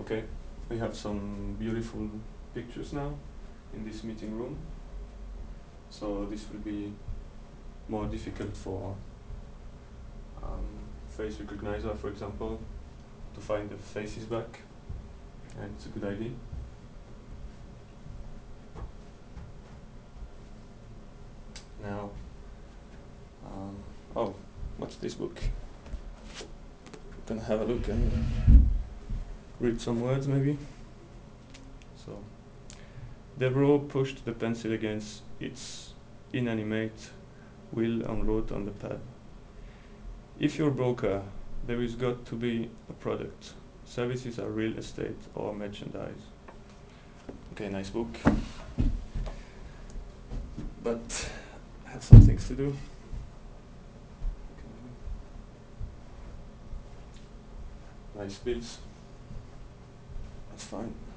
Okay, we have some beautiful pictures now in this meeting room. So this will be more difficult for face recognizer, for example, to find the faces back, and it's a good idea. Now, oh, what's this book? Gonna have a look and read some words maybe. So, Devereaux pushed the pencil against its inanimate will and wrote on the pad. If you're a broker, there is got to be a product. Services are real estate or merchandise. Okay, nice book. But I have some things to do. Nice bills. That's fine.